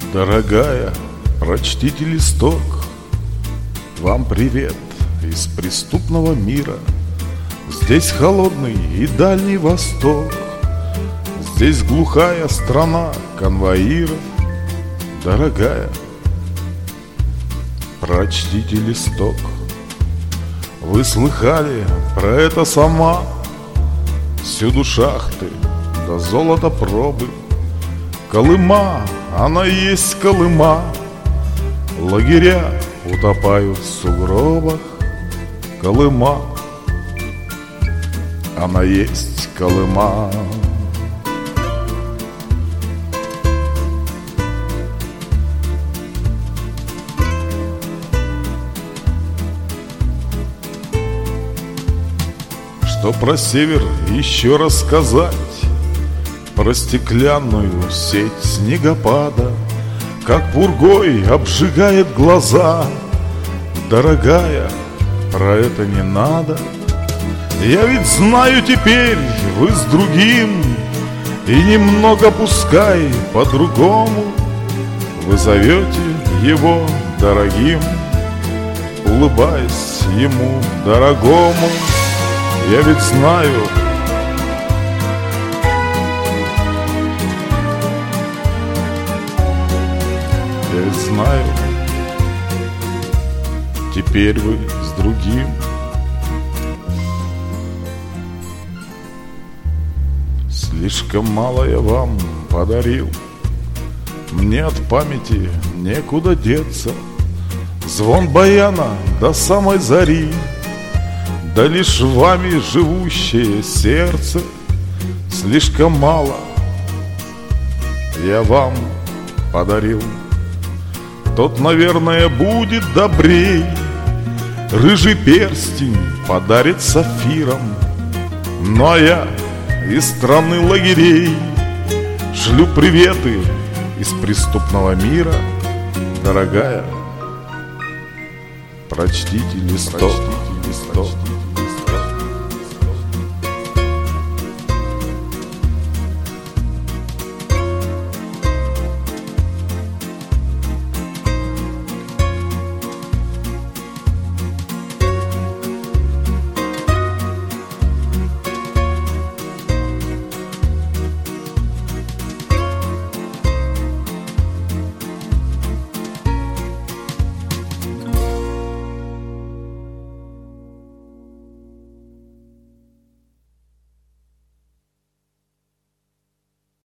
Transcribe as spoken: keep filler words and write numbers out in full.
Дорогая, прочтите листок. Вам привет из преступного мира. Здесь холодный и дальний восток. Здесь глухая страна конвоиров. Дорогая, прочтите листок. Вы слыхали про это сама? Всюду шахты, да золото пробы. Колыма, она и есть Колыма. Лагеря утопают в сугробах. Колыма, она есть Колыма. Что про север еще рассказать? Про стеклянную сеть снегопада, как пургой обжигает глаза. Дорогая, про это не надо. Я ведь знаю теперь, вы с другим. И немного пускай по-другому вы зовете его дорогим, улыбаясь ему дорогому. Я ведь знаю, я ведь знаю, теперь вы с другим. Слишком мало я вам подарил, мне от памяти некуда деться. Звон баяна до самой зари, да лишь вами живущее сердце. Слишком мало я вам подарил. Тот, наверное, будет добрей. Рыжий перстень подарит сапфиром. Ну а я из страны лагерей шлю приветы из преступного мира. Дорогая, прочтите листок, прочтите листок.